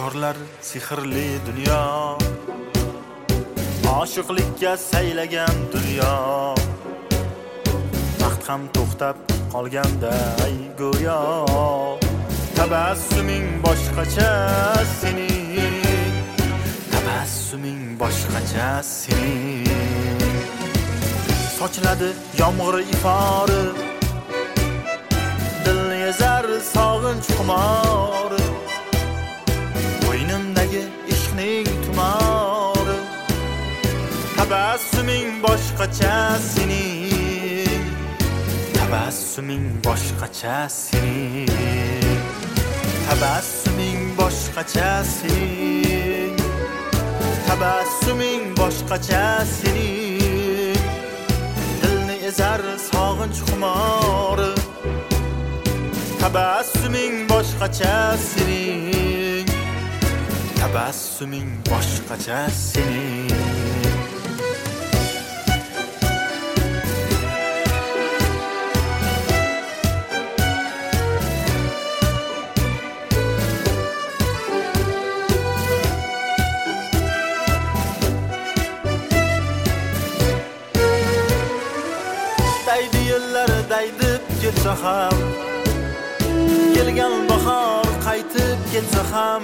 Yorlar sehrli dunyo, oshiqlikka saylagan dunyo. Vaqt ham to'xtab qolganday go'yo, tabassuming boshqacha sening, tabassuming boshqacha sening. Sochiladi yomg'ir ifori, dilni ezar sog'inch xumori. Bo'ynimdagi ishqning tumori, tabassuming boshqacha sening, tabassuming boshqacha sening, tabassuming boshqacha sening, tabassuming boshqacha sening. Dilni ezar sog'inch xumori, tabassuming boshqacha sening, tabassuming boshqacha sening. Daydi yillar daydib ketsa ham, kelgan bahor qaytib ketsa ham,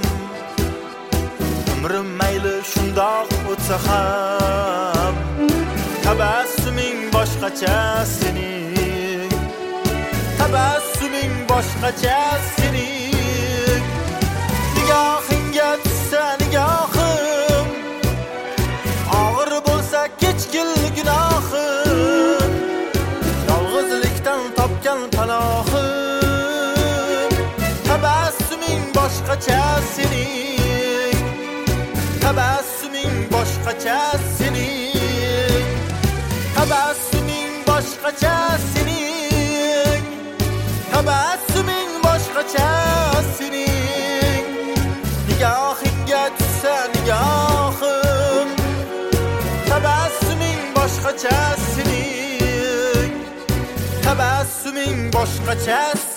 umrim mayli shundoq o'tsa ham, tabassuming boshqacha sening, tabassuming boshqacha sening. Nigohingga tushsa nigohim, og'ir bo'lsa kechgil gunohim, yolg'izlikdan topgan panohim. Tabassuming boshqacha sening, tabassuming boshqacha sening, tabassuming boshqacha sening, tabassuming boshqacha sening. Nigohingga tushsa nigohim, tabassuming boshqacha sening, tabassuming boshqacha